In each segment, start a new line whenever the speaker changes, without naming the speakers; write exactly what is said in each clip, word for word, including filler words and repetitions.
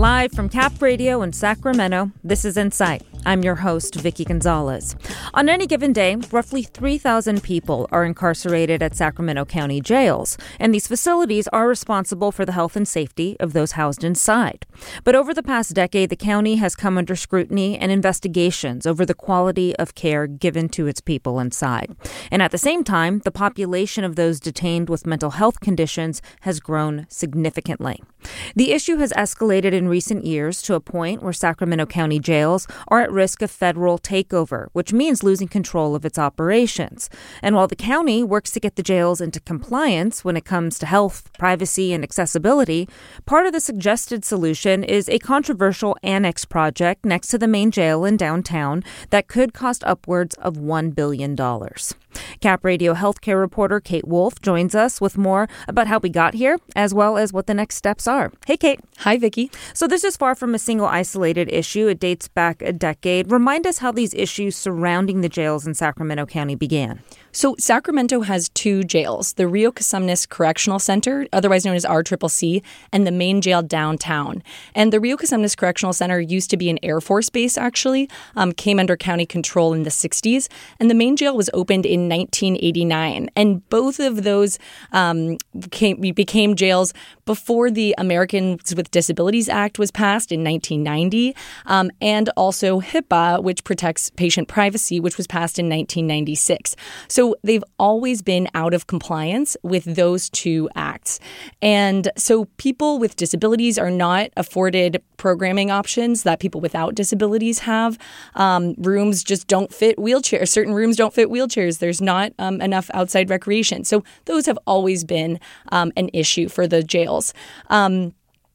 Live from Cap Radio in Sacramento, this is Insight. I'm your host, Vicky Gonzalez. On any given day, roughly three thousand people are incarcerated at Sacramento County jails, and these facilities are responsible for the health and safety of those housed inside. But over the past decade, the county has come under scrutiny and investigations over the quality of care given to its people inside. And at the same time, the population of those detained with mental health conditions has grown significantly. The issue has escalated in recent years to a point where Sacramento County jails are at risk of federal takeover, which means losing control of its operations. And while the county works to get the jails into compliance when it comes to health, privacy, and accessibility, part of the suggested solution is a controversial annex project next to the main jail in downtown that could cost upwards of one billion dollars. Cap Radio healthcare reporter Kate Wolf joins us with more about how we got here, as well as what the next steps are. Hey, Kate.
Hi, Vicky.
So this is far from a single isolated issue. It dates back a decade. Remind us how these issues surrounding the jails in Sacramento County began.
So Sacramento has two jails, the Rio Cosumnes Correctional Center, otherwise known as R C C C, and the main jail downtown. And the Rio Cosumnes Correctional Center used to be an Air Force base, actually, um, came under county control in the sixties, and the main jail was opened in nineteen eighty-nine. And both of those um, came, became jails before the Americans with Disabilities Act was passed in nineteen ninety, um, and also HIPAA, which protects patient privacy, which was passed in nineteen ninety-six. So So they've always been out of compliance with those two acts. And so people with disabilities are not afforded programming options that people without disabilities have. Um, rooms just don't fit wheelchairs. Certain rooms don't fit wheelchairs. There's not um, enough outside recreation. So those have always been um, an issue for the jails. Um,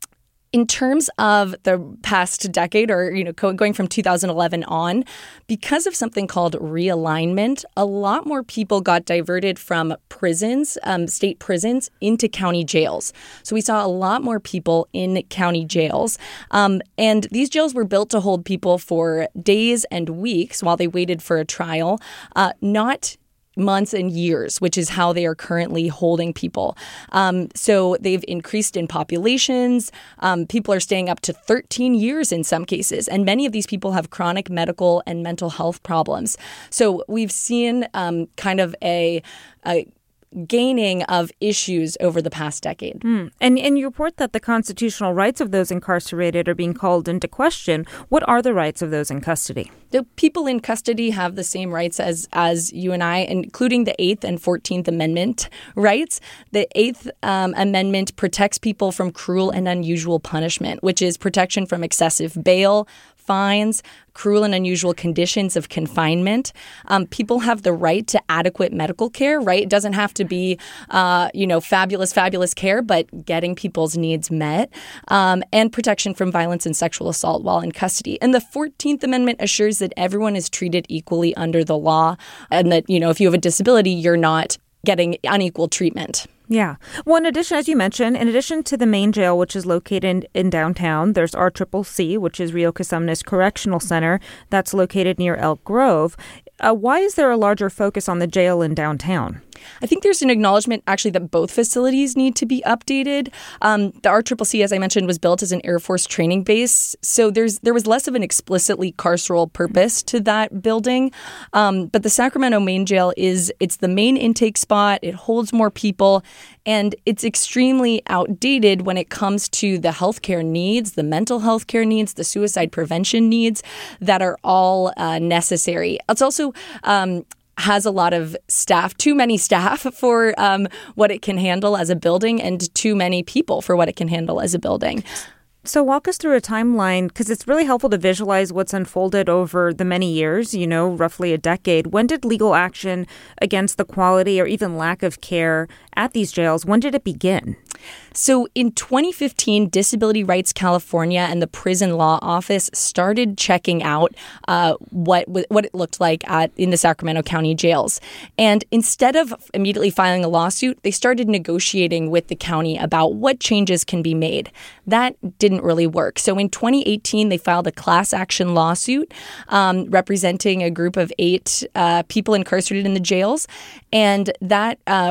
In terms of the past decade, or you know, going from two thousand eleven on, because of something called realignment, a lot more people got diverted from prisons, um, state prisons, into county jails. So we saw a lot more people in county jails. Um, and these jails were built to hold people for days and weeks while they waited for a trial, uh, not months and years, which is how they are currently holding people. Um, so they've increased in populations. Um, people are staying up to thirteen years in some cases, and many of these people have chronic medical and mental health problems. So we've seen um, kind of a, a gaining of issues over the past decade.
Mm. And, and you report that the constitutional rights of those incarcerated are being called into question. What are the rights of those in custody?
The people in custody have the same rights as, as you and I, including the eighth and fourteenth Amendment rights. The eighth um, Amendment protects people from cruel and unusual punishment, which is protection from excessive bail, fines, cruel and unusual conditions of confinement. Um, people have the right to adequate medical care, right? It doesn't have to be, uh, you know, fabulous, fabulous care, but getting people's needs met, um, and protection from violence and sexual assault while in custody. And the fourteenth Amendment assures that everyone is treated equally under the law, and that, you know, if you have a disability, you're not getting unequal treatment.
Yeah. Well, in addition, as you mentioned, in addition to the main jail, which is located in, in downtown, there's R C C C, which is Rio Cosumnes Correctional Center, that's located near Elk Grove. Uh, why is there a larger focus on the jail in downtown?
I think there's an acknowledgement, actually, that both facilities need to be updated. Um, the R C C C, as I mentioned, was built as an Air Force training base, so there's there was less of an explicitly carceral purpose to that building. Um, but the Sacramento main jail is it's the main intake spot. It holds more people, and it's extremely outdated when it comes to the healthcare needs, the mental health care needs, the suicide prevention needs that are all uh, necessary. It's also um, has a lot of staff, too many staff for um, what it can handle as a building, and too many people for what it can handle as a building.
So walk us through a timeline, because it's really helpful to visualize what's unfolded over the many years, you know, roughly a decade. When did legal action against the quality or even lack of care at these jails, when did it begin?
So in twenty fifteen, Disability Rights California and the Prison Law Office started checking out uh, what what it looked like at in the Sacramento County jails. And instead of immediately filing a lawsuit, they started negotiating with the county about what changes can be made. That didn't really work. So in twenty eighteen, they filed a class action lawsuit um, representing a group of eight uh, people incarcerated in the jails. And that uh,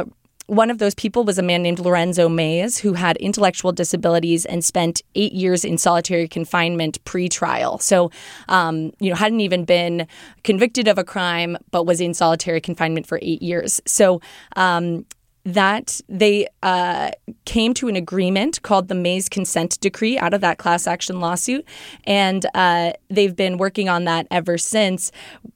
one of those people was a man named Lorenzo Mays, who had intellectual disabilities and spent eight years in solitary confinement pre-trial. So, um, you know, hadn't even been convicted of a crime, but was in solitary confinement for eight years. So, um, that they uh, came to an agreement called the Mays Consent Decree out of that class action lawsuit. And uh, they've been working on that ever since.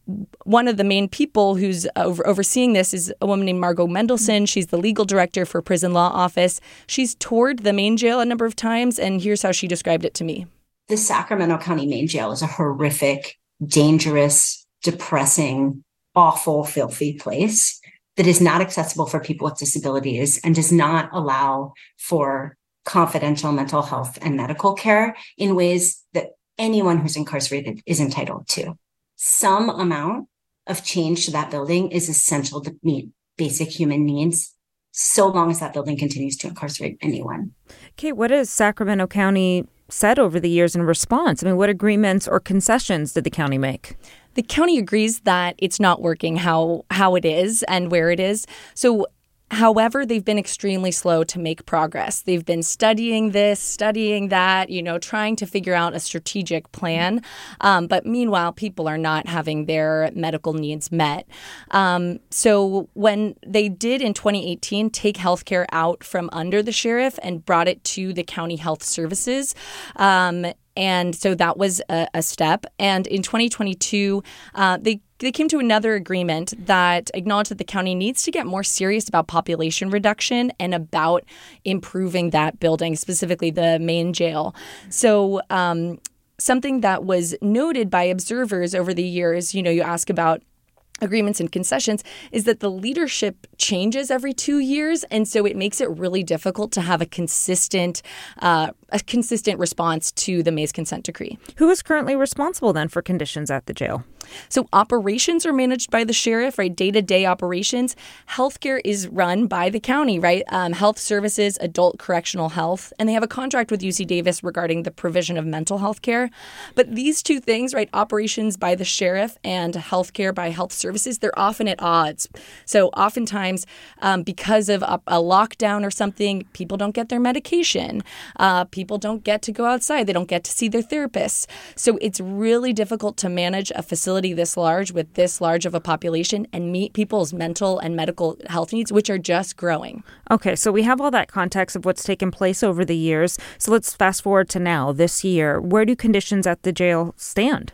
One of the main people who's over- overseeing this is a woman named Margot Mendelson. She's the legal director for Prison Law Office. She's toured the Maine jail a number of times, and here's how she described it to me.
The Sacramento County Maine Jail is a horrific, dangerous, depressing, awful, filthy place that is not accessible for people with disabilities and does not allow for confidential mental health and medical care in ways that anyone who's incarcerated is entitled to. Some amount of change to that building is essential to meet basic human needs, so long as that building continues to incarcerate anyone.
Kate, what has Sacramento County said over the years in response? I mean, what agreements or concessions did the county make?
The county agrees that it's not working how how it is and where it is. So, however, they've been extremely slow to make progress. They've been studying this, studying that, you know, trying to figure out a strategic plan. Um, but meanwhile, people are not having their medical needs met. Um, so when they did in twenty eighteen take healthcare out from under the sheriff and brought it to the county health services, um, and so that was a, a step. And in twenty twenty-two, uh, they They came to another agreement that acknowledged that the county needs to get more serious about population reduction and about improving that building, specifically the main jail. So um, something that was noted by observers over the years, you know, you ask about agreements and concessions, is that the leadership changes every two years. And so it makes it really difficult to have a consistent uh, a consistent response to the Mays Consent Decree.
Who is currently responsible then for conditions at the jail?
So operations are managed by the sheriff, right? Day-to-day operations. Healthcare is run by the county, right? Um, health services, adult correctional health, and they have a contract with U C Davis regarding the provision of mental health care. But these two things, right? Operations by the sheriff and healthcare by health services, they're often at odds. So oftentimes, um, because of a, a lockdown or something, people don't get their medication. Uh, people don't get to go outside. They don't get to see their therapists. So it's really difficult to manage a facility this large with this large of a population and meet people's mental and medical health needs, which are just growing.
Okay, so we have all that context of what's taken place over the years. So let's fast forward to now, this year. Where do conditions at the jail stand?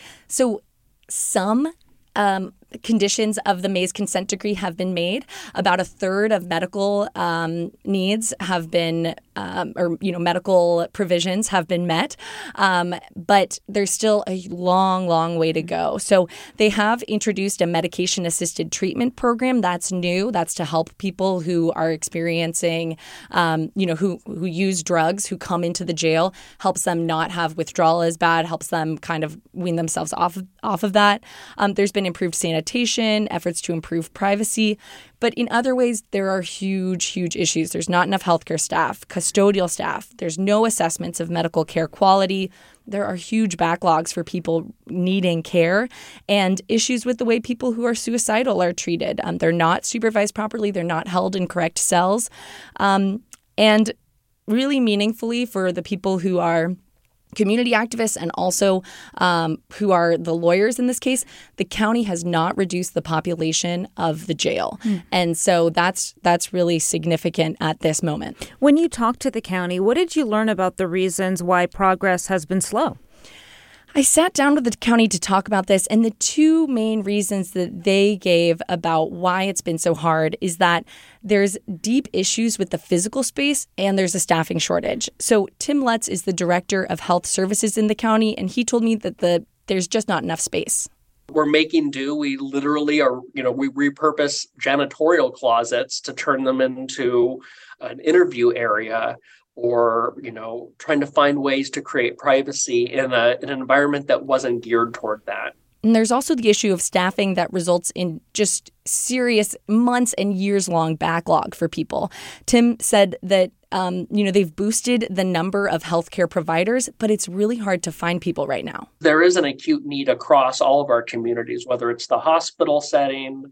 So some um, conditions of the Mays Consent Decree have been made. About a third of medical um, needs have been, um, or you know, medical provisions have been met, um, but there's still a long, long way to go. So they have introduced a medication-assisted treatment program that's new. That's to help people who are experiencing, um, you know, who who use drugs, who come into the jail, helps them not have withdrawal as bad, helps them kind of wean themselves off of, off of that. Um, there's been improved sanitation, efforts to improve privacy. But in other ways, there are huge, huge issues. There's not enough healthcare staff, custodial staff. There's no assessments of medical care quality. There are huge backlogs for people needing care and issues with the way people who are suicidal are treated. Um, they're not supervised properly. They're not held in correct cells. Um, and really meaningfully for the people who are community activists and also um, who are the lawyers in this case, the county has not reduced the population of the jail. Mm. And so that's that's really significant at this moment.
When you talked to the county, what did you learn about the reasons why progress has been slow?
I sat down with the county to talk about this, and the two main reasons that they gave about why it's been so hard is that there's deep issues with the physical space and there's a staffing shortage. So Tim Lutz is the director of health services in the county, and he told me that the there's just not enough space.
We're making do. We literally are, you know, we repurpose janitorial closets to turn them into an interview area, or, you know, trying to find ways to create privacy in a in an environment that wasn't geared toward that.
And there's also the issue of staffing that results in just serious months and years long backlog for people. Tim said that, um, you know, they've boosted the number of healthcare providers, but it's really hard to find people right now.
There is an acute need across all of our communities, whether it's the hospital setting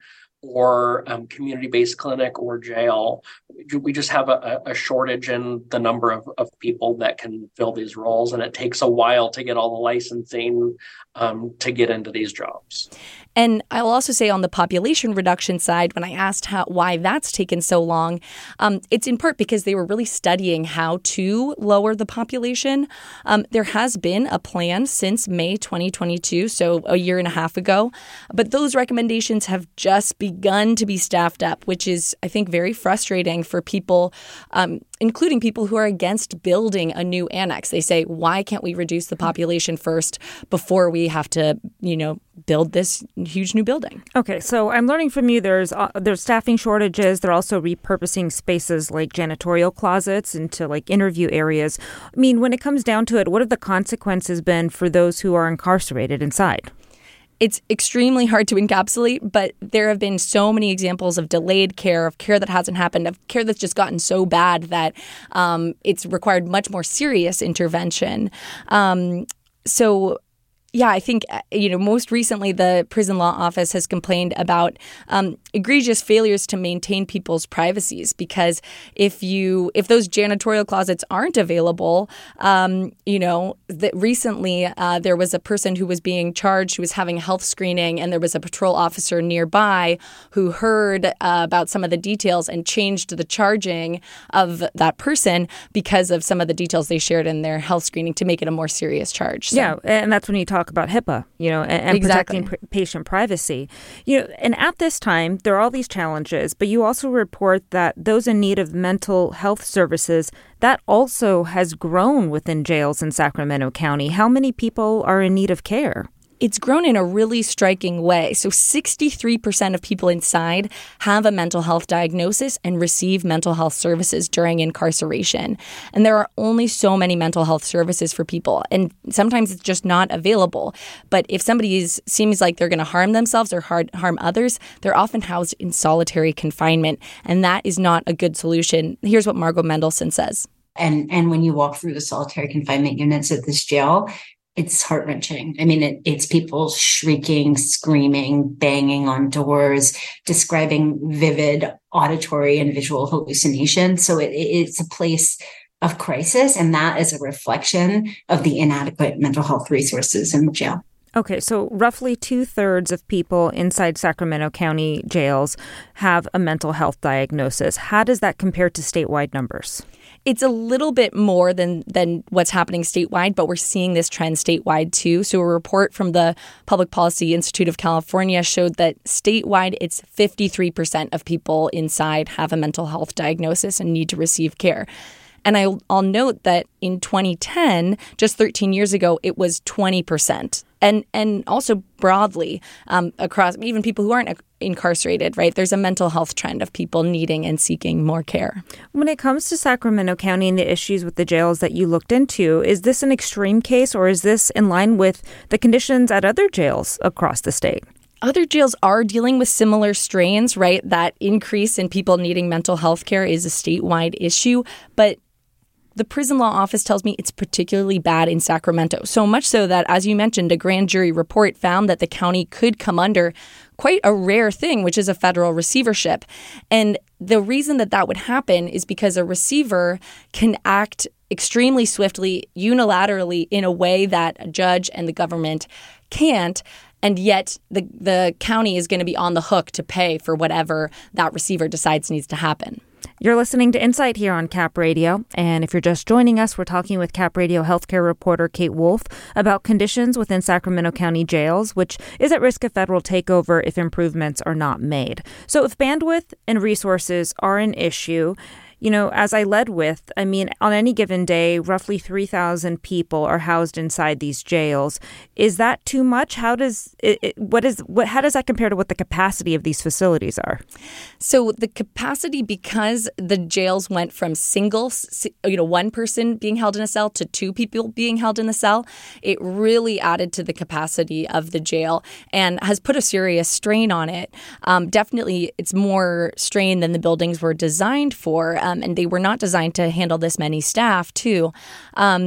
or um, community-based clinic or jail. We just have a, a shortage in the number of, of people that can fill these roles, and it takes a while to get all the licensing um, to get into these jobs.
And I'll also say on the population reduction side, when I asked how, why that's taken so long, um, it's in part because they were really studying how to lower the population. Um, there has been a plan since May twenty twenty-two, so a year and a half ago, but those recommendations have just begun to be staffed up, which is, I think, very frustrating for people, um, including people who are against building a new annex. They say, why can't we reduce the population first before we have to, you know, build this huge new building?
Okay, so I'm learning from you there's uh, there's staffing shortages. They're also repurposing spaces like janitorial closets into like interview areas. I mean, when it comes down to it, what have the consequences been for those who are incarcerated inside?
It's extremely hard to encapsulate, but there have been so many examples of delayed care, of care that hasn't happened, of care that's just gotten so bad that um, it's required much more serious intervention. Um, so Yeah, I think, you know, most recently the Prison Law Office has complained about um, egregious failures to maintain people's privacies, because if you if those janitorial closets aren't available, um, you know, that recently uh, there was a person who was being charged who was having a health screening, and there was a patrol officer nearby who heard uh, about some of the details and changed the charging of that person because of some of the details they shared in their health screening to make it a more serious charge. So.
Yeah, and that's when you talk about HIPAA, you know, and, and
exactly.
protecting p- patient privacy. You know, and at this time, there are all these challenges, but you also report that those in need of mental health services, that also has grown within jails in Sacramento County. How many people are in need of care?
It's grown in a really striking way. So sixty-three percent of people inside have a mental health diagnosis and receive mental health services during incarceration. And there are only so many mental health services for people. And sometimes it's just not available. But if somebody is, seems like they're going to harm themselves or hard, harm others, they're often housed in solitary confinement. And that is not a good solution. Here's what Margot Mendelson says.
And, and when you walk through the solitary confinement units at this jail, it's heart-wrenching. I mean, it, it's people shrieking, screaming, banging on doors, describing vivid auditory and visual hallucinations. So it, it's a place of crisis, and that is a reflection of the inadequate mental health resources in the jail.
Okay, so roughly two-thirds of people inside Sacramento County jails have a mental health diagnosis. How does that compare to statewide numbers?
It's a little bit more than than what's happening statewide, but we're seeing this trend statewide too. So a report from the Public Policy Institute of California showed that statewide, it's fifty-three percent of people inside have a mental health diagnosis and need to receive care. And I'll, I'll note that in twenty ten, just thirteen years ago, it was twenty percent. And and also broadly um, across even people who aren't incarcerated, right? There's a mental health trend of people needing and seeking more care.
When it comes to Sacramento County and the issues with the jails that you looked into, is this an extreme case, or is this in line with the conditions at other jails across the state?
Other jails are dealing with similar strains, right? That increase in people needing mental health care is a statewide issue, but the Prison Law Office tells me it's particularly bad in Sacramento, so much so that, as you mentioned, a grand jury report found that the county could come under quite a rare thing, which is a federal receivership. And the reason that that would happen is because a receiver can act extremely swiftly, unilaterally, in a way that a judge and the government can't. And yet the, the county is going to be on the hook to pay for whatever that receiver decides needs to happen.
You're listening to Insight here on Cap Radio. And if you're just joining us, we're talking with Cap Radio healthcare reporter Kate Wolf about conditions within Sacramento County jails, which is at risk of federal takeover if improvements are not made. So if bandwidth and resources are an issue, you know, as I led with, I mean, on any given day, roughly three thousand people are housed inside these jails. Is that too much? How does it, it, what is what? How does that compare to what the capacity of these facilities are?
So the capacity, because the jails went from single, you know, one person being held in a cell to two people being held in the cell, it really added to the capacity of the jail and has put a serious strain on it. Um, definitely, it's more strain than the buildings were designed for. Um, and they were not designed to handle this many staff, too. Um,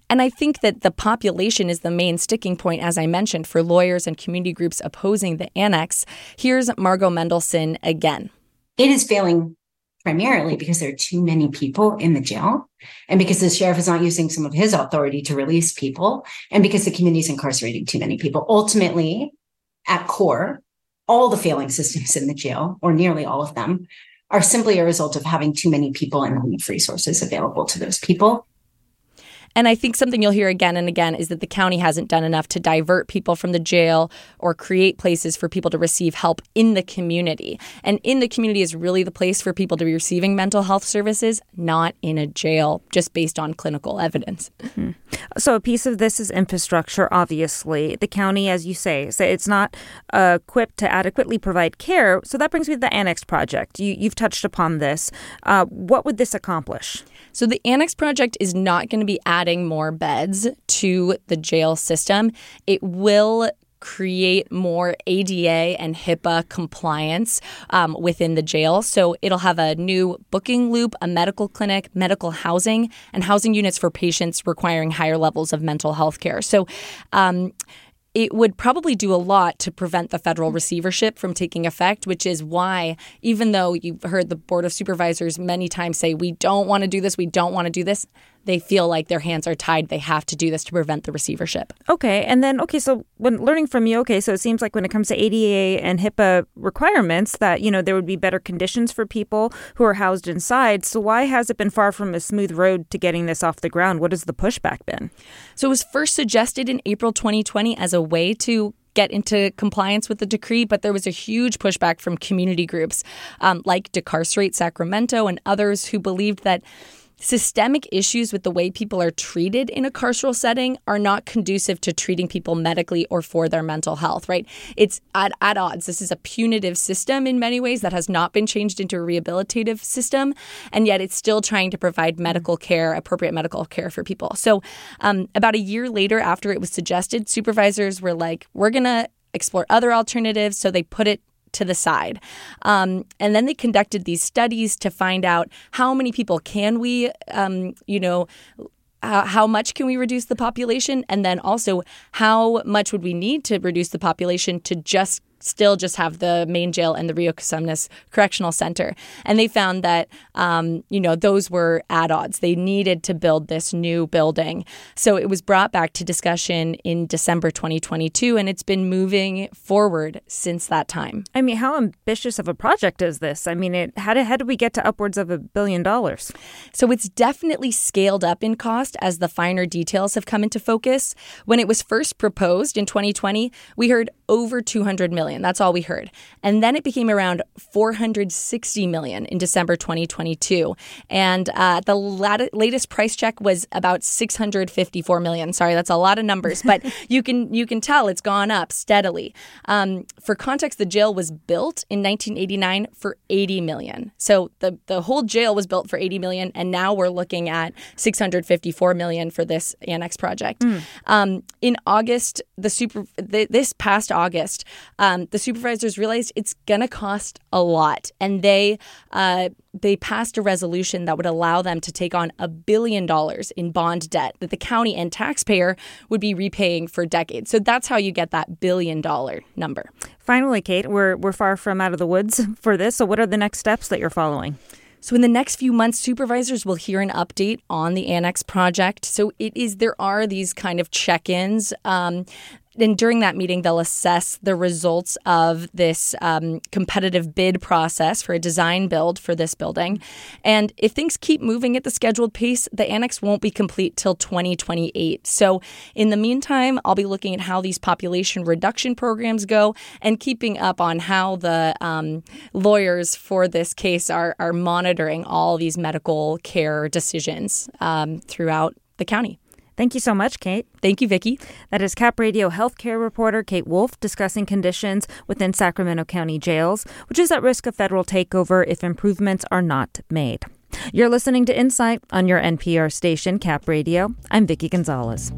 And I think that the population is the main sticking point, as I mentioned, for lawyers and community groups opposing the annex. Here's Margot Mendelson again.
It is failing primarily because there are too many people in the jail, and because the sheriff is not using some of his authority to release people, and because the community is incarcerating too many people. Ultimately, at core, all the failing systems in the jail, or nearly all of them, are simply a result of having too many people and not enough resources available to those people.
And I think something you'll hear again and again is that the county hasn't done enough to divert people from the jail or create places for people to receive help in the community. And in the community is really the place for people to be receiving mental health services, not in a jail, just based on clinical evidence.
Mm-hmm. So a piece of this is infrastructure, obviously. The county, as you say, say it's not uh, equipped to adequately provide care. So that brings me to the Annex Project. You, you've touched upon this. Uh, what would this accomplish?
So the Annex Project is not going to be adding more beds to the jail system. It will create more A D A and HIPAA compliance um, within the jail. So it'll have a new booking loop, a medical clinic, medical housing, and housing units for patients requiring higher levels of mental health care. So um, it would probably do a lot to prevent the federal receivership from taking effect, which is why, even though you've heard the Board of Supervisors many times say, we don't want to do this, we don't want to do this, they feel like their hands are tied. They have to do this to prevent the receivership.
Okay. And then, okay, so when learning from you, okay, so it seems like when it comes to A D A and HIPAA requirements that, you know, there would be better conditions for people who are housed inside. So why has it been far from a smooth road to getting this off the ground? What has the pushback been? So
it was first suggested in April twenty twenty as a way to get into compliance with the decree, but there was a huge pushback from community groups um, like Decarcerate Sacramento and others who believed that systemic issues with the way people are treated in a carceral setting are not conducive to treating people medically or for their mental health, right? It's at, at odds. This is a punitive system in many ways that has not been changed into a rehabilitative system, and yet it's still trying to provide medical care, appropriate medical care for people. So um, about a year later after it was suggested, supervisors were like, we're going to explore other alternatives. So they put it to the side. Um, and then they conducted these studies to find out how many people can we, um, you know, uh, how much can we reduce the population? And then also how much would we need to reduce the population to just still just have the main jail and the Rio Cosumnes Correctional Center. And they found that, um, you know, those were at odds. They needed to build this new building. So it was brought back to discussion in December twenty twenty-two, and it's been moving forward since that time.
I mean, how ambitious of a project is this? I mean, it, how, did, how did we get to upwards of a billion dollars?
So it's definitely scaled up in cost as the finer details have come into focus. When it was first proposed in twenty twenty, we heard over two hundred million. That's all we heard. And then it became around four hundred sixty million in December twenty twenty-two. And uh, the lat- latest price check was about six hundred fifty-four million. Sorry, that's a lot of numbers, but you can you can tell it's gone up steadily. Um, for context, the jail was built in nineteen eighty-nine for eighty million. So the, the whole jail was built for eighty million, and now we're looking at six hundred fifty-four million for this annex project. Mm. Um, in August, the super the, this past August, um, the supervisors realized it's going to cost a lot, and they uh, they passed a resolution that would allow them to take on a billion dollars in bond debt that the county and taxpayer would be repaying for decades. So that's how you get that billion dollar number.
Finally, Kate, we're we're far from out of the woods for this. So what are the next steps that you're following?
So in the next few months, supervisors will hear an update on the Annex project. So it is there are these kind of check-ins. Um, And during that meeting, they'll assess the results of this um, competitive bid process for a design build for this building. And if things keep moving at the scheduled pace, the annex won't be complete till twenty twenty-eight. So in the meantime, I'll be looking at how these population reduction programs go and keeping up on how the um, lawyers for this case are, are monitoring all these medical care decisions um, throughout the county.
Thank you so much, Kate.
Thank you, Vicki.
That is Cap Radio healthcare reporter Kate Wolf discussing conditions within Sacramento County jails, which is at risk of federal takeover if improvements are not made. You're listening to Insight on your N P R station, Cap Radio. I'm Vicki Gonzalez.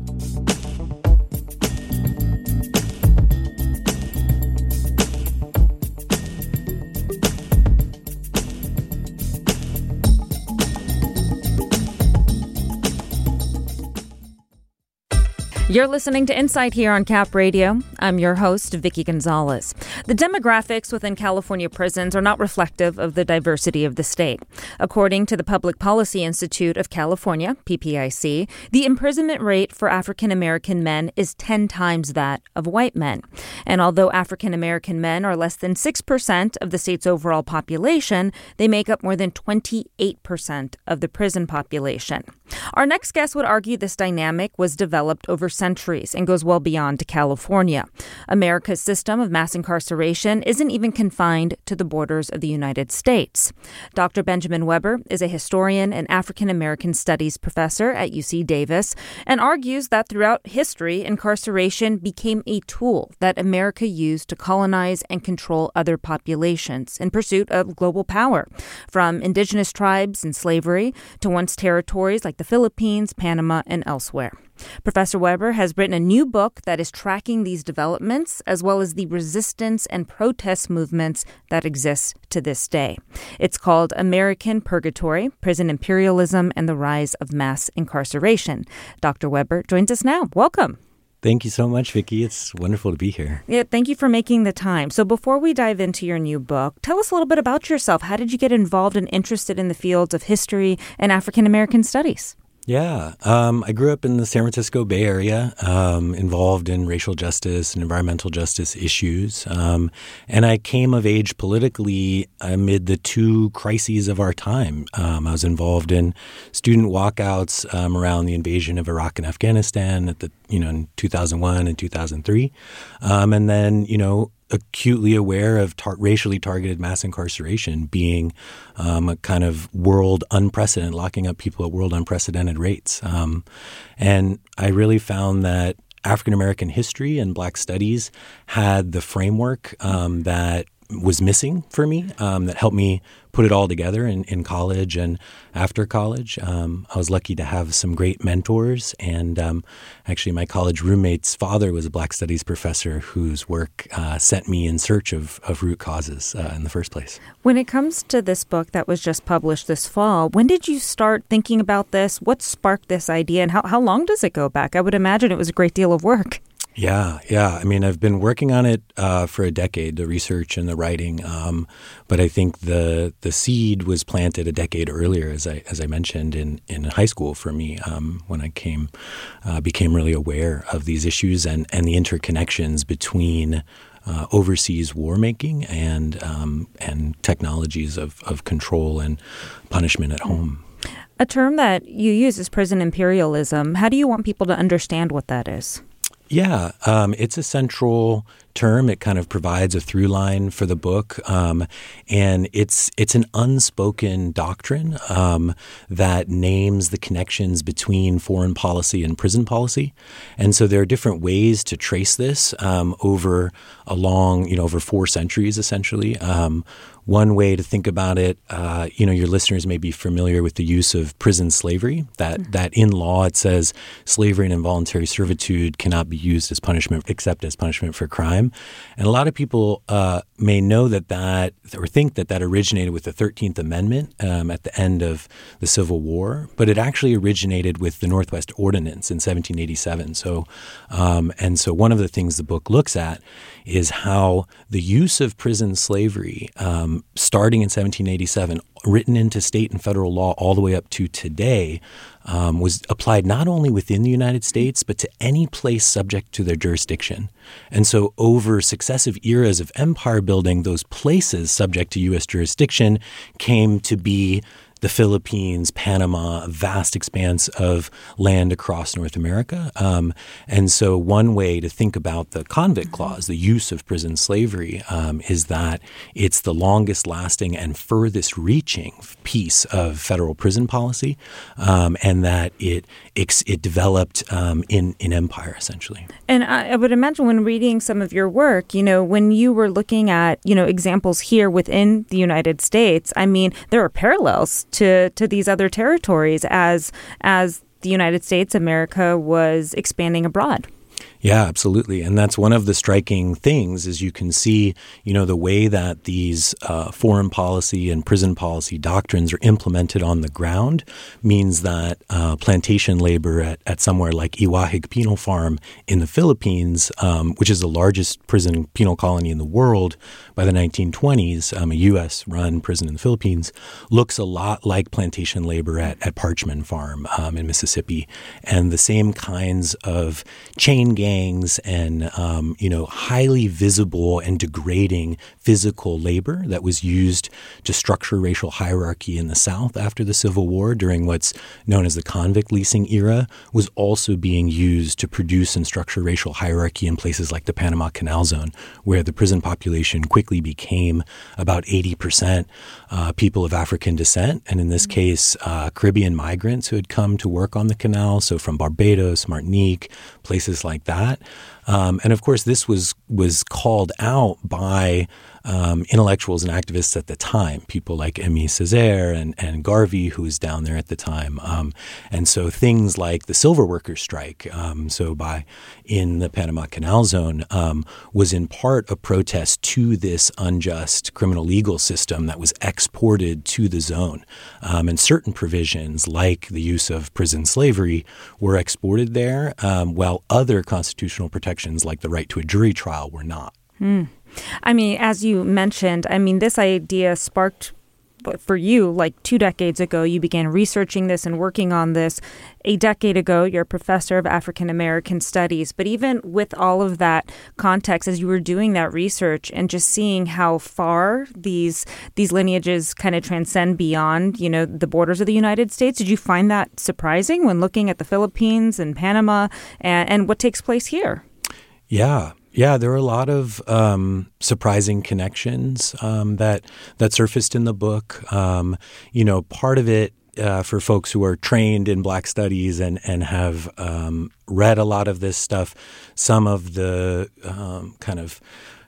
You're listening to Insight here on Cap Radio. I'm your host, Vicky Gonzalez. The demographics within California prisons are not reflective of the diversity of the state. According to the Public Policy Institute of California, P P I C, the imprisonment rate for African American men is ten times that of white men. And although African American men are less than six percent of the state's overall population, they make up more than twenty-eight percent of the prison population. Our next guest would argue this dynamic was developed over centuries and goes well beyond California. America's system of mass incarceration isn't even confined to the borders of the United States. Doctor Benjamin Weber is a historian and African American studies professor at U C Davis and argues that throughout history, incarceration became a tool that America used to colonize and control other populations in pursuit of global power, from indigenous tribes in slavery to once territories like the Philippines, Panama, and elsewhere. Professor Weber has written a new book that is tracking these developments as well as the resistance and protest movements that exist to this day. It's called American Purgatory, Prison Imperialism and the Rise of Mass Incarceration. Doctor Weber joins us now. Welcome.
Thank you so much, Vicki. It's wonderful to be here.
Yeah, thank you for making the time. So before we dive into your new book, tell us a little bit about yourself. How did you get involved and interested in the fields of history and African American studies?
Yeah, um, I grew up in the San Francisco Bay Area, um, involved in racial justice and environmental justice issues. Um, and I came of age politically amid the two crises of our time. Um, I was involved in student walkouts um, around the invasion of Iraq and Afghanistan at the, you know, in two thousand one and two thousand three. Um, and then, you know, acutely aware of tar- racially targeted mass incarceration being um, a kind of world unprecedented, locking up people at world unprecedented rates. Um, and I really found that African American history and Black studies had the framework um, that was missing for me, um, that helped me put it all together in, in college and after college. Um, I was lucky to have some great mentors. And um, actually, my college roommate's father was a Black studies professor whose work uh, sent me in search of, of root causes uh, in the first place.
When it comes to this book that was just published this fall, when did you start thinking about this? What sparked this idea? And how, how long does it go back? I would imagine it was a great deal of work.
Yeah, yeah. I mean, I've been working on it uh, for a decade, the research and the writing. Um, but I think the the seed was planted a decade earlier, as I as I mentioned, in, in high school for me, um, when I came uh, became really aware of these issues and, and the interconnections between uh, overseas war making and um, and technologies of, of control and punishment at home.
A term that you use is prison imperialism. How do you want people to understand what that is?
Yeah, um, it's a central term. It kind of provides a through line for the book, um, and it's it's an unspoken doctrine um, that names the connections between foreign policy and prison policy. And so there are different ways to trace this um, over a long, you know, over four centuries, essentially. Um, One way to think about it, uh, you know, your listeners may be familiar with the use of prison slavery, that, mm-hmm. that in law it says slavery and involuntary servitude cannot be used as punishment except as punishment for crime. And a lot of people uh, may know that that or think that that originated with the thirteenth Amendment um, at the end of the Civil War, but it actually originated with the Northwest Ordinance in seventeen eighty-seven. So, um, and so one of the things the book looks at is how the use of prison slavery um, starting in seventeen eighty-seven, written into state and federal law all the way up to today, um, was applied not only within the United States, but to any place subject to their jurisdiction. And so over successive eras of empire building, those places subject to U S jurisdiction came to be the Philippines, Panama, a vast expanse of land across North America. Um, and so one way to think about the convict clause, the use of prison slavery, um, is that it's the longest lasting and furthest reaching piece of federal prison policy, um, and that it it developed um, in, in empire, essentially.
And I would imagine when reading some of your work, you know, when you were looking at, you know, examples here within the United States, I mean, there are parallels to, to these other territories as as the United States, America was expanding abroad.
Yeah, absolutely. And that's one of the striking things is you can see, you know, the way that these uh, foreign policy and prison policy doctrines are implemented on the ground means that uh, plantation labor at, at somewhere like Iwahig Penal Farm in the Philippines, um, which is the largest prison penal colony in the world by the nineteen twenties, um, a U S-run prison in the Philippines, looks a lot like plantation labor at, at Parchman Farm um, in Mississippi. And the same kinds of chain gangs and, um, you know, highly visible and degrading physical labor that was used to structure racial hierarchy in the South after the Civil War during what's known as the convict leasing era was also being used to produce and structure racial hierarchy in places like the Panama Canal Zone, where the prison population quickly became about eighty percent uh, people of African descent, and in this case, uh, Caribbean migrants who had come to work on the canal, so from Barbados, Martinique, places like that. Um, and of course, this was was called out by um, intellectuals and activists at the time, people like Aimé Césaire and, and Garvey, who was down there at the time. Um, and so things like the Silver Workers Strike, um, so by in the Panama Canal Zone, um, was in part a protest to this unjust criminal legal system that was exported to the zone. Um, and certain provisions, like the use of prison slavery, were exported there, um, while other constitutional protections, like the right to a jury trial, were not.
Hmm. I mean, as you mentioned, I mean, this idea sparked for you like two decades ago. You began researching this and working on this. A decade ago, you're a professor of African American studies. But even with all of that context, as you were doing that research and just seeing how far these these lineages kind of transcend beyond, you know, the borders of the United States, did you find that surprising when looking at the Philippines and Panama and, and what takes place here?
Yeah. Yeah, there were a lot of um, surprising connections um, that that surfaced in the book. Um, you know, part of it uh, for folks who are trained in Black studies and and have um, read a lot of this stuff, some of the um, kind of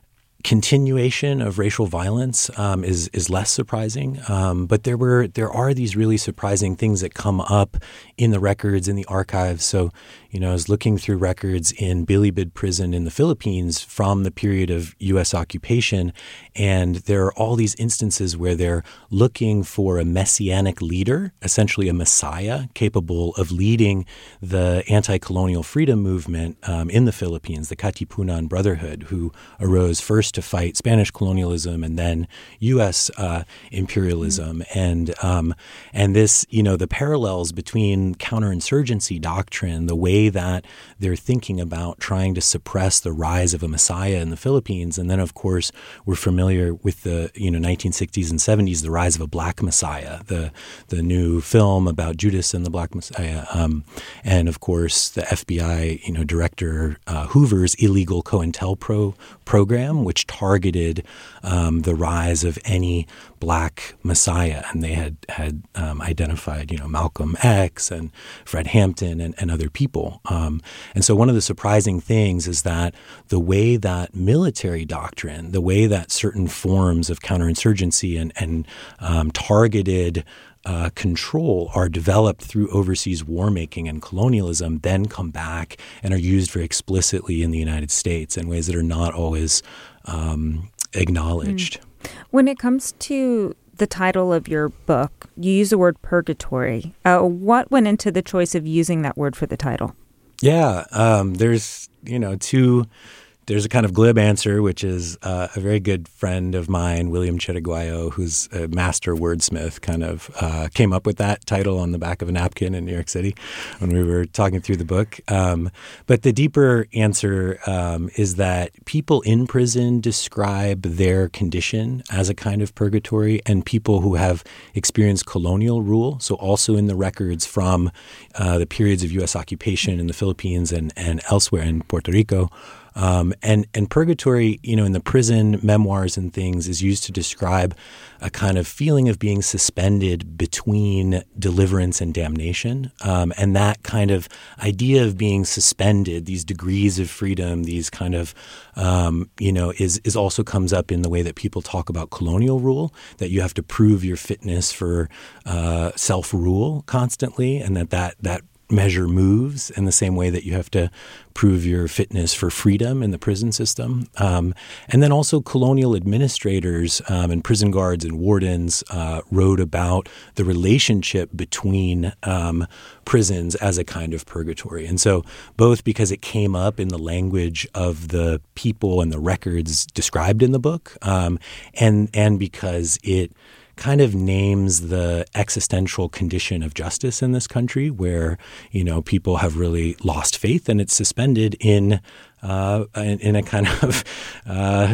continuation of racial violence um, is is less surprising, um, but there were there are these really surprising things that come up in the records in the archives. So, you know, I was looking through records in Bilibid prison in the Philippines from the period of U S occupation, and there are all these instances where they're looking for a messianic leader, essentially a messiah, capable of leading the anti-colonial freedom movement um, in the Philippines, the Katipunan Brotherhood, who arose first to fight Spanish colonialism and then U S uh, imperialism. Mm-hmm. And um, and this, you know, the parallels between counterinsurgency doctrine, the way that they're thinking about trying to suppress the rise of a messiah in the Philippines, and then, of course, we're familiar with the, you know, nineteen sixties and seventies, the rise of a black messiah, the the new film about Judas and the Black Messiah, um, and, of course, the F B I, you know, Director uh, Hoover's illegal COINTELPRO program, which targeted um, the rise of any black messiah, and they had had um, identified, you know, Malcolm X and Fred Hampton and, and other people. Um, and so one of the surprising things is that the way that military doctrine, the way that certain forms of counterinsurgency and, and um, targeted Uh, control are developed through overseas war making and colonialism, then come back and are used very explicitly in the United States in ways that are not always um, acknowledged.
Mm. When it comes to the title of your book, you use the word purgatory. Uh, what went into the choice of using that word for the title?
Yeah, um, there's, you know, two... There's a kind of glib answer, which is uh, a very good friend of mine, William Chiriguayo, who's a master wordsmith, kind of uh, came up with that title on the back of a napkin in New York City when we were talking through the book. Um, but the deeper answer um, is that people in prison describe their condition as a kind of purgatory, and people who have experienced colonial rule, so also in the records from uh, the periods of U S occupation in the Philippines and, and elsewhere in Puerto Rico, Um, and, and purgatory, you know, in the prison memoirs and things is used to describe a kind of feeling of being suspended between deliverance and damnation. Um, and that kind of idea of being suspended, these degrees of freedom, these kind of, um, you know, is, is also comes up in the way that people talk about colonial rule, that you have to prove your fitness for uh, self-rule constantly, and that that, that measure moves in the same way that you have to prove your fitness for freedom in the prison system. Um, and then also colonial administrators um, and prison guards and wardens uh, wrote about the relationship between um, prisons as a kind of purgatory. And so both because it came up in the language of the people and the records described in the book, um, and and because it kind of names the existential condition of justice in this country, where, you know, people have really lost faith, and it's suspended in uh, in, in a kind of uh,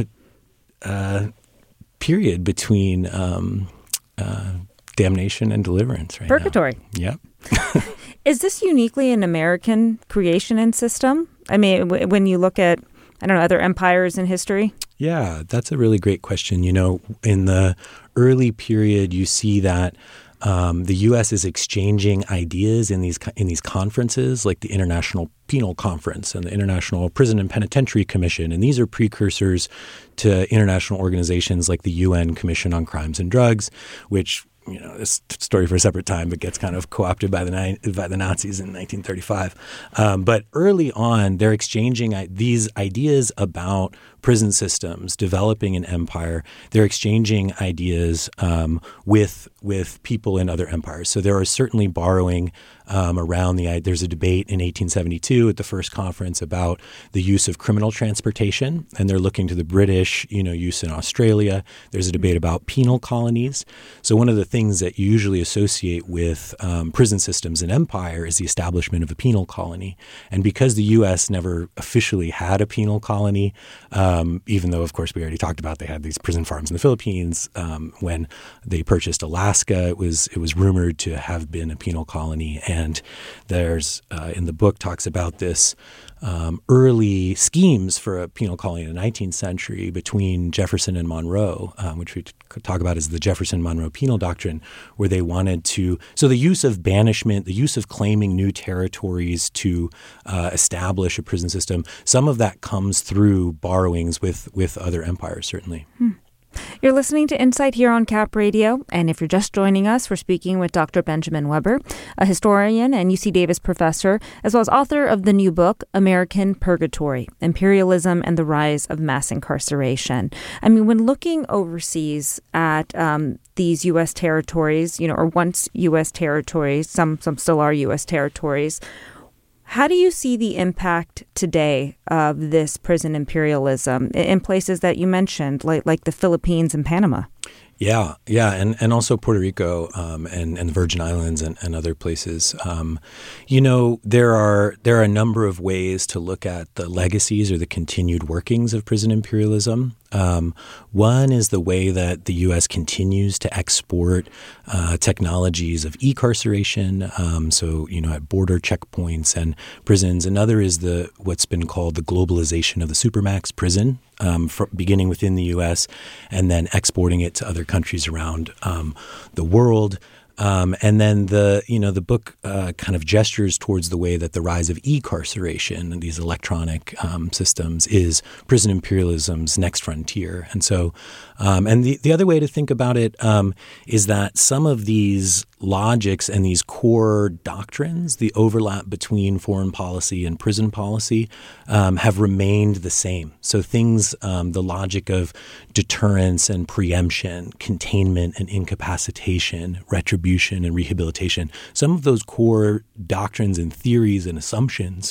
uh, period between um, uh, damnation and deliverance. Right
Purgatory.
Now. Yep.
Is this uniquely an American creation and system? I mean, w- when you look at, I don't know, other empires in history?
Yeah, that's a really great question. You know, in the early period, you see that um, the U S is exchanging ideas in these in these conferences, like the International Penal Conference and the International Prison and Penitentiary Commission. And these are precursors to international organizations like the U N Commission on Crimes and Drugs, which, you know, this story for a separate time, but gets kind of co-opted by the by the Nazis in nineteen thirty-five. Um, but early on, they're exchanging these ideas about prison systems, developing an empire. They're exchanging ideas um, with with people in other empires. So there are certainly borrowing um, around the. There's a debate in eighteen seventy-two at the first conference about the use of criminal transportation, and they're looking to the British, you know, use in Australia. There's a debate about penal colonies. So one of the things that you usually associate with um, prison systems and empire is the establishment of a penal colony. And because the U S never officially had a penal colony, um, even though, of course, we already talked about they had these prison farms in the Philippines, um, when they purchased Alaska, it was it was rumored to have been a penal colony. And there's uh, in the book talks about this um, early schemes for a penal colony in the nineteenth century between Jefferson and Monroe, um, which we could talk about as the Jefferson-Monroe Penal Doctrine, where they wanted to – so the use of banishment, the use of claiming new territories to uh, establish a prison system, some of that comes through borrowings with, with other empires, certainly.
Hmm. You're listening to Insight here on Cap Radio, and if you're just joining us, we're speaking with Doctor Benjamin Weber, a historian and U C Davis professor, as well as author of the new book, American Purgatory, Imperialism and the Rise of Mass Incarceration. I mean, when looking overseas at um, these U S territories, you know, or once U S territories, some some still are U S territories, how do you see the impact today of this prison imperialism in places that you mentioned, like like the Philippines and Panama?
Yeah, yeah, and, and also Puerto Rico um, and, and the Virgin Islands and, and other places. Um, you know, there are there are a number of ways to look at the legacies or the continued workings of prison imperialism. Um, one is the way that the U S continues to export uh, technologies of e-carceration, um, so, you know, at border checkpoints and prisons. Another is the what's been called the globalization of the supermax prison, um, for, beginning within the U S and then exporting it to other countries around um, the world. Um, and then the you know the book uh, kind of gestures towards the way that the rise of e-carceration and these electronic um, systems is prison imperialism's next frontier. And so, um, and the the other way to think about it um, is that some of these logics and these core doctrines, the overlap between foreign policy and prison policy, um, have remained the same. So things, um, the logic of deterrence and preemption, containment and incapacitation, retribution and rehabilitation, some of those core doctrines and theories and assumptions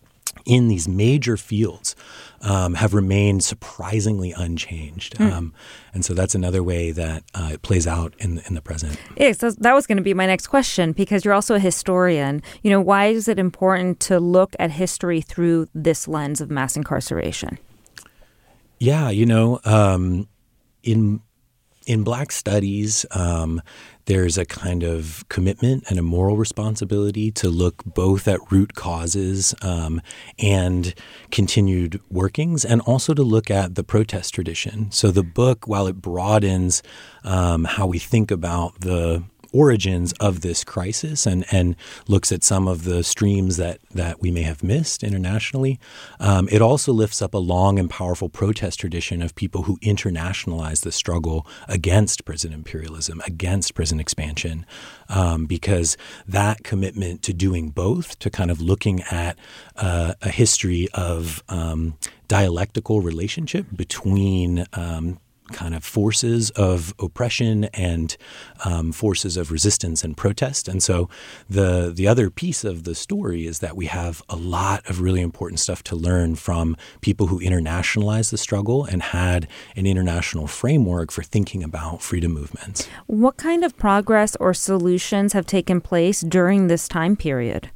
in these major fields um, have remained surprisingly unchanged. Mm. Um, and so that's another way that uh, it plays out in, in the present.
Yeah, so that was going to be my next question, because you're also a historian. You know, why is it important to look at history through this lens of mass incarceration?
Yeah, you know, um, in in Black studies, um, there's a kind of commitment and a moral responsibility to look both at root causes um, and continued workings, and also to look at the protest tradition. So the book, while it broadens um, how we think about the origins of this crisis and, and looks at some of the streams that, that we may have missed internationally. Um, it also lifts up a long and powerful protest tradition of people who internationalize the struggle against prison imperialism, against prison expansion, um, because that commitment to doing both, to kind of looking at uh, a history of um, dialectical relationship between um, kind of forces of oppression and um, forces of resistance and protest. And so the the other piece of the story is that we have a lot of really important stuff to learn from people who internationalized the struggle and had an international framework for thinking about freedom movements.
What kind of progress or solutions have taken place during this time period?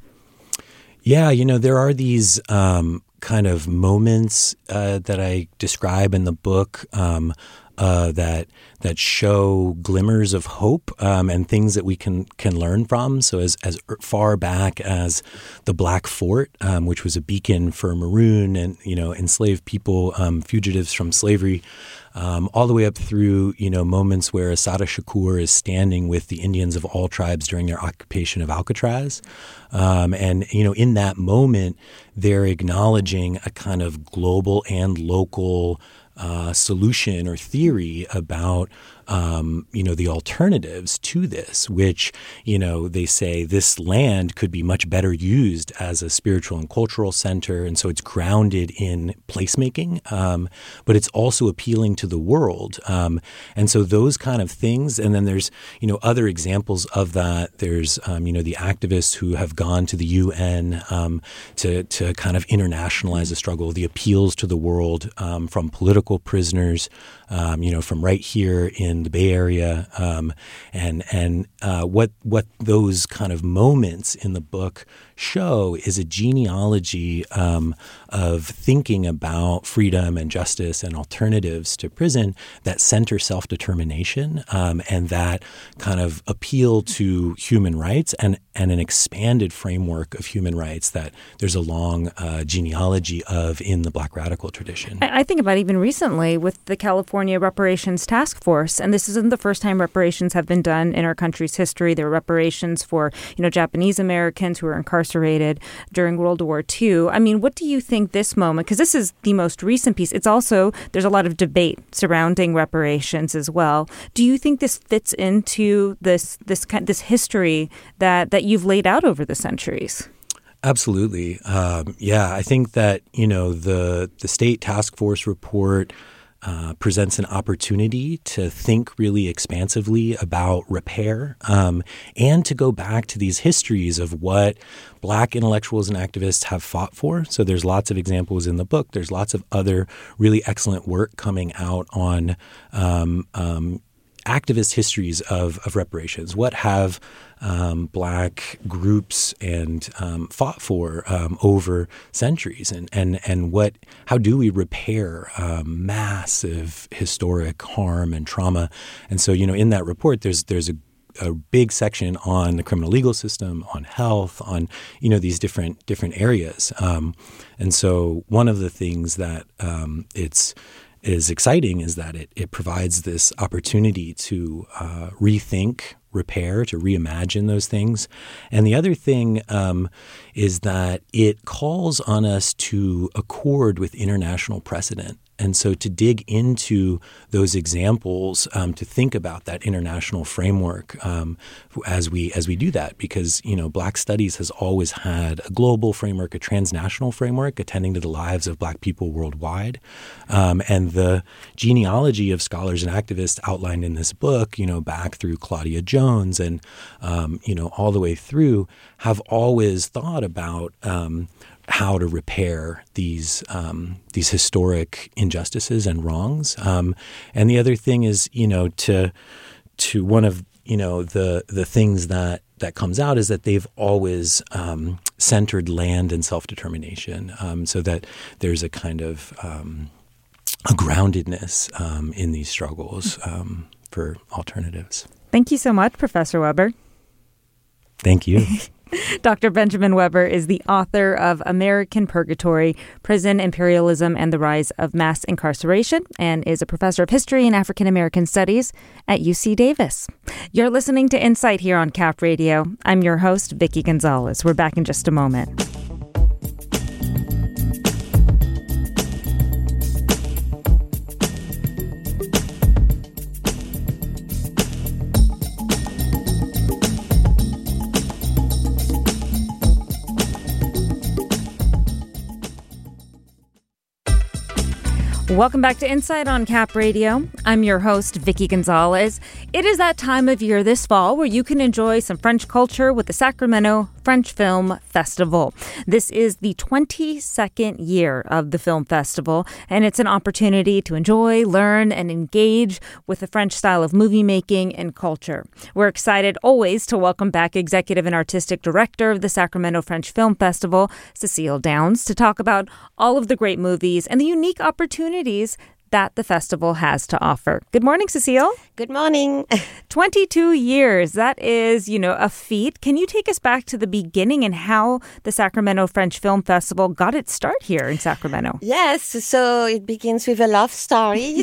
Yeah, you know, there are these um, kind of moments uh, that I describe in the book um, uh, that that show glimmers of hope um, and things that we can can learn from. So as as far back as the Black Fort, um, which was a beacon for maroon and you know enslaved people, um, fugitives from slavery. Um, all the way up through, you know, moments where Assata Shakur is standing with the Indians of all tribes during their occupation of Alcatraz. Um, and, you know, in that moment, they're acknowledging a kind of global and local uh, solution or theory about, um, you know, the alternatives to this, which, you know, they say this land could be much better used as a spiritual and cultural center. And so it's grounded in placemaking, um, but it's also appealing to the world. Um, and so those kind of things. And then there's, you know, other examples of that. There's, um, you know, the activists who have gone to the U N um, to, to kind of internationalize the struggle, the appeals to the world um, from political prisoners, um, you know, from right here in the Bay Area, um, and and uh, what what those kind of moments in the book show is a genealogy um, of thinking about freedom and justice and alternatives to prison that center self-determination um, and that kind of appeal to human rights and, and an expanded framework of human rights that there's a long uh, genealogy of in the Black radical tradition.
I think about even recently with the California Reparations Task Force, and this isn't the first time reparations have been done in our country's history. There were reparations for, you know, Japanese Americans who were incarcerated during World War Two. I mean, what do you think this moment, because this is the most recent piece, it's also, there's a lot of debate surrounding reparations as well. Do you think this fits into this this this history that, that you've laid out over the centuries?
Absolutely. Um, yeah, I think that, you know, the the state task force report Uh, presents an opportunity to think really expansively about repair um, and to go back to these histories of what Black intellectuals and activists have fought for. So there's lots of examples in the book. There's lots of other really excellent work coming out on um, um, activist histories of, of reparations. What have um, Black groups and um, fought for um, over centuries, and and and what? How do we repair um, massive historic harm and trauma? And so, you know, in that report, there's there's a a big section on the criminal legal system, on health, on, you know, these different different areas. Um, and so one of the things that um, it's is exciting is that it, it provides this opportunity to uh, rethink, repair, to reimagine those things. And the other thing um, is that it calls on us to accord with international precedent. And so to dig into those examples, um, to think about that international framework um, as we as we do that, because, you know, Black Studies has always had a global framework, a transnational framework, attending to the lives of Black people worldwide. Um, and the genealogy of scholars and activists outlined in this book, you know, back through Claudia Jones and, um, you know, all the way through, have always thought about um, how to repair these um, these historic injustices and wrongs. Um, and the other thing is, you know, to to one of, you know, the the things that that comes out is that they've always um, centered land and self-determination, um, so that there's a kind of um, a groundedness um, in these struggles um, for alternatives.
Thank you so much, Professor Weber.
Thank you.
Doctor Benjamin Weber is the author of American Purgatory, Prison Imperialism and the Rise of Mass Incarceration, and is a professor of history and African American studies at U C Davis. You're listening to Insight here on Cap Radio. I'm your host, Vicki Gonzalez. We're back in just a moment. Welcome back to Insight on Cap Radio. I'm your host, Vicki Gonzalez. It is that time of year this fall where you can enjoy some French culture with the Sacramento French Film Festival. This is the twenty-second year of the film festival, and it's an opportunity to enjoy, learn, and engage with the French style of movie making and culture. We're excited always to welcome back Executive and Artistic Director of the Sacramento French Film Festival, Cecile Downs, to talk about all of the great movies and the unique opportunities that the festival has to offer. Good morning, Cecile.
Good morning.
twenty-two years. That is, you know, a feat. Can you take us back to the beginning and how the Sacramento French Film Festival got its start here in Sacramento?
Yes. So it begins with a love story.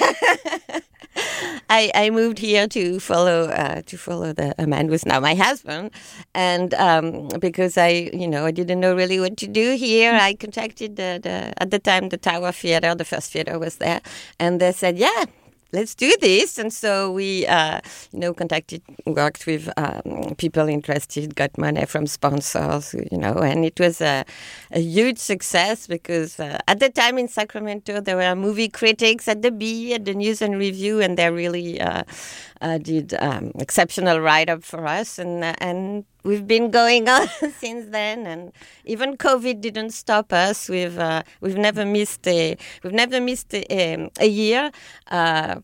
I, I moved here to follow uh, to follow the a man who's now my husband, and um, because I you know I didn't know really what to do here, I contacted the, the at the time the Tower Theater, the first theater was there, and they said, yeah, let's do this. And so we, uh, you know, contacted, worked with um, people interested, got money from sponsors, you know, and it was a, a huge success because uh, at the time in Sacramento, there were movie critics at the Bee, at the News and Review, and they really uh, uh, did um, exceptional write-up for us. And, uh, and we've been going on since then, and even COVID didn't stop us. We've uh, we've never missed a we've never missed a, um, a year. Uh,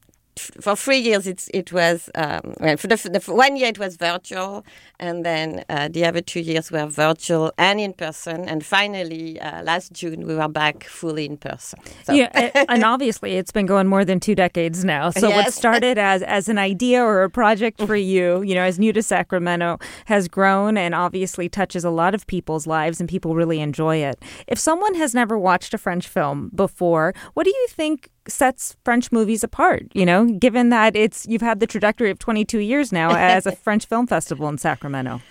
For three years, it's it was um, well, for the, the one year it was virtual, and then uh, the other two years were virtual and in person, and finally uh, last June we were back fully in person. So.
Yeah, and obviously it's been going more than two decades now. So
yes.
What started as as an idea or a project for you, you know, as new to Sacramento, has grown and obviously touches a lot of people's lives, and people really enjoy it. If someone has never watched a French film before, what do you think sets French movies apart, you know, given that it's you've had the trajectory of twenty-two years now as a French film festival in Sacramento?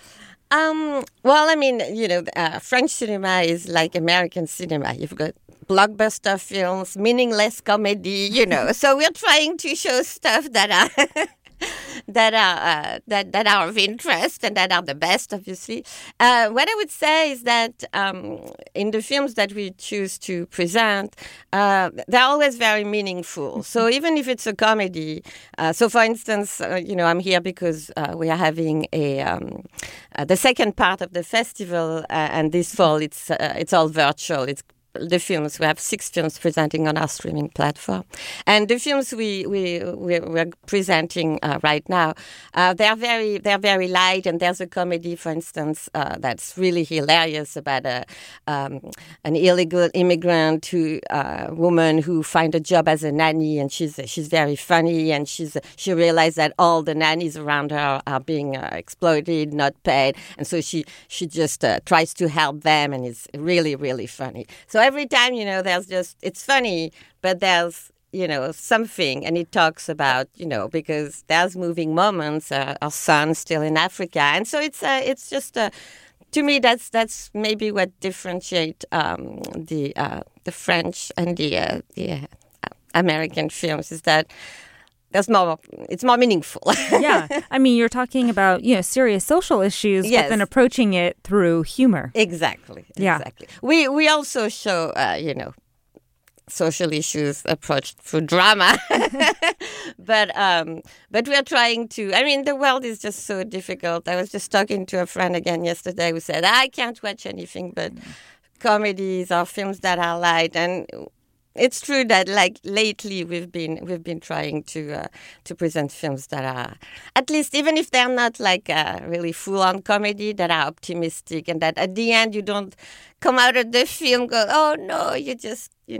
Um, well, I mean, you know, uh, French cinema is like American cinema. You've got blockbuster films, meaningless comedy, you know. So we're trying to show stuff that are that are uh, that that are of interest and that are the best, obviously. Uh, what I would say is that um, in the films that we choose to present, uh, they're always very meaningful. So even if it's a comedy, uh, so for instance, uh, you know, I'm here because uh, we are having a um, uh, the second part of the festival, uh, and this fall it's uh, it's all virtual. It's the films. We have six films presenting on our streaming platform. And the films we, we, we, we're presenting uh, right now, uh, they're very they're very light. And there's a comedy, for instance, uh, that's really hilarious about a um, an illegal immigrant who uh, woman who finds a job as a nanny, and she's she's very funny, and she's she realized that all the nannies around her are being uh, exploited, not paid, and so she she just uh, tries to help them, and it's really really funny. So every time, you know, there's just, it's funny, but there's, you know, something, and it talks about, you know, because there's moving moments, uh, our son's still in Africa. And so it's uh, it's just, uh, to me, that's that's maybe what differentiates um, the uh, the French and the, uh, the uh, American films, is that there's more, it's more meaningful.
Yeah. I mean, you're talking about, you know, serious social issues,
yes.
but then approaching it through humor.
Exactly.
Yeah.
Exactly. We, we also show, uh, you know, social issues approached through drama. but um, but we're trying to, I mean, the world is just so difficult. I was just talking to a friend again yesterday who said, I can't watch anything but comedies or films that are light. And it's true that, like, lately we've been we've been trying to uh, to present films that are, at least, even if they're not like a really full-on comedy, that are optimistic, and that at the end you don't come out of the film go, oh no, you just, you know,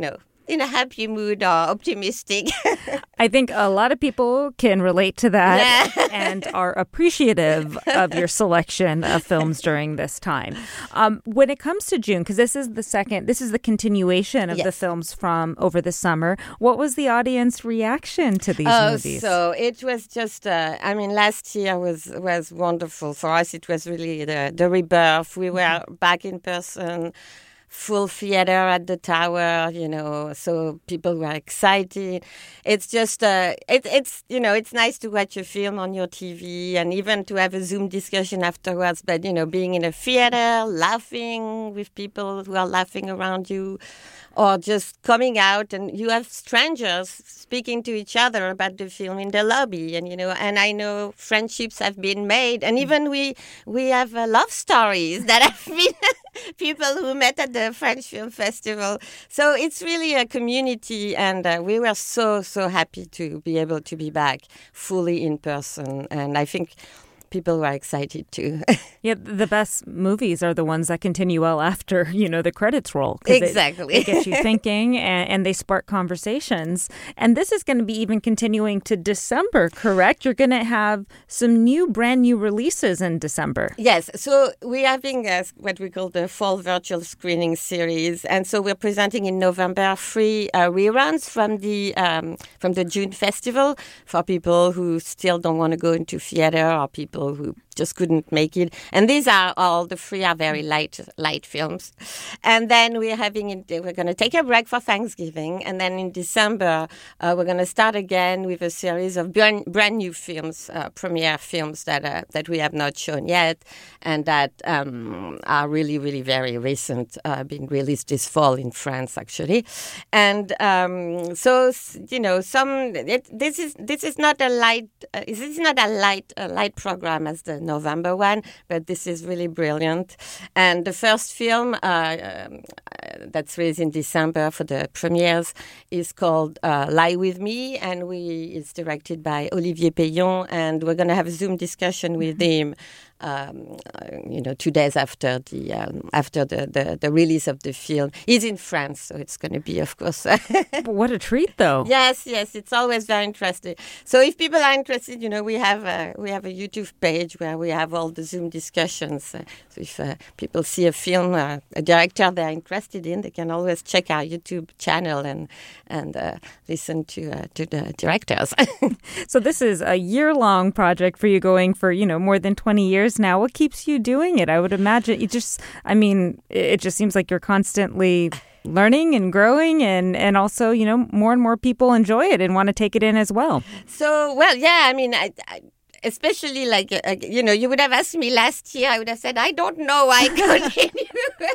in a happy mood or optimistic.
I think a lot of people can relate to that
Yeah.
and are appreciative of your selection of films during this time. Um, when it comes to June, because this is the second, this is the continuation of
Yes.
the films from over the summer. What was the audience reaction to these
Oh,
movies?
so it was just, uh, I mean, last year was was wonderful. For us, it was really the, the rebirth. We were back in person, full theater at the Tower, you know, so people were excited. It's just, uh, it, it's, you know, it's nice to watch a film on your T V and even to have a Zoom discussion afterwards. But, you know, being in a theater, laughing with people who are laughing around you, or just coming out and you have strangers speaking to each other about the film in the lobby, and you know, and I know friendships have been made, and even we we have uh, love stories that have been people who met at the French Film Festival. So it's really a community, and uh, we were so so happy to be able to be back fully in person, and I think people were excited too.
Yeah, the best movies are the ones that continue well after, you know, the credits roll. 'Cause
Exactly.
They, they get you thinking and, and they spark conversations. And this is going to be even continuing to December, correct? You're going to have some new, brand new releases in December.
Yes, so we're having uh, what we call the fall virtual screening series, and so we're presenting in November three uh, reruns from the um, from the June festival for people who still don't want to go into theater or people who just couldn't make it. And these are all, the three are very light light films. And then we're having, we're going to take a break for Thanksgiving. And then in December, uh, we're going to start again with a series of brand, brand new films, uh, premiere films that uh, that we have not shown yet and that um, are really, really very recent, uh, being released this fall in France, actually. And um, so, you know, some, it, this is this is not a light, uh, this is not a light, a light program as the November one, but this is really brilliant. And the first film uh, um, that's released in December for the premieres is called uh, Lie With Me, and we it's directed by Olivier Payon, and we're going to have a Zoom discussion with him Um, you know, two days after the um, after the, the, the release of the film. He's in France, so it's going to be, of course.
What a treat, though.
Yes, yes, it's always very interesting. So if people are interested, you know, we have a, we have a YouTube page where we have all the Zoom discussions. Uh, so if uh, people see a film, uh, a director they're interested in, they can always check our YouTube channel and and uh, listen to uh, to the directors.
So this is a year-long project for you, going for, you know, more than twenty years now. What keeps you doing it? I would imagine you just, I mean, it just seems like you're constantly learning and growing, and, and also, you know, more and more people enjoy it and want to take it in as well.
So, well, yeah, I mean, I, I especially like, uh, you know, you would have asked me last year, I would have said, I don't know, I continue.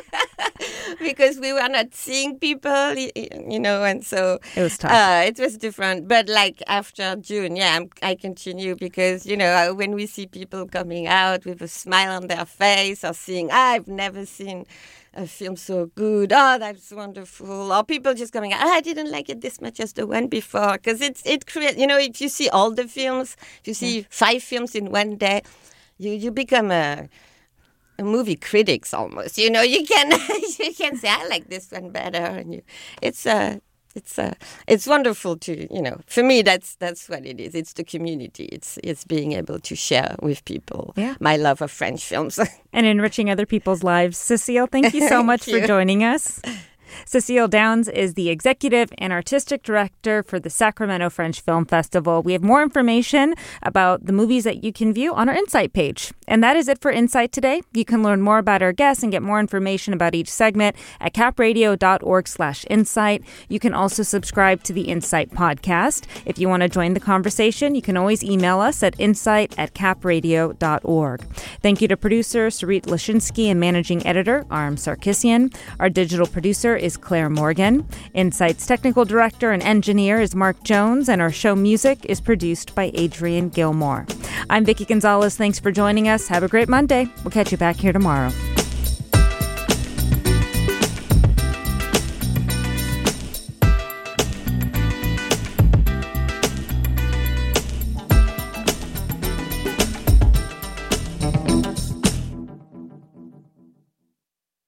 Because we were not seeing people, you know, and so
it was tough.
Uh, it was different. But like after June, yeah, I'm, I continue because, you know, when we see people coming out with a smile on their face or saying, I've never seen a film so good, oh, that's wonderful, or people just coming, oh, I didn't like it this much as the one before, because it's it creates, you know, if you see all the films, if you see yeah. five films in one day, you you become a A movie critics almost, you know. You can you can say I like this one better, and you, it's a uh, it's a uh, it's wonderful to, you know. For me, that's that's what it is. It's the community. It's it's being able to share with people
yeah.
my love of French films
and enriching other people's lives. Cecile, thank you so much for joining us. Cecile Downs is the executive and artistic director for the Sacramento French Film Festival. We have more information about the movies that you can view on our Insight page. And that is it for Insight today. You can learn more about our guests and get more information about each segment at capradio.org slash insight. You can also subscribe to the Insight podcast. If you want to join the conversation, you can always email us at insight at capradio.org. Thank you to producer Sarit Lashinsky and managing editor Aram Sarkisian. Our digital producer is Claire Morgan. Insight's technical director and engineer is Mark Jones, and our show music is produced by Adrian Gilmore. I'm Vicki Gonzalez. Thanks for joining us. Have a great Monday. We'll catch you back here tomorrow.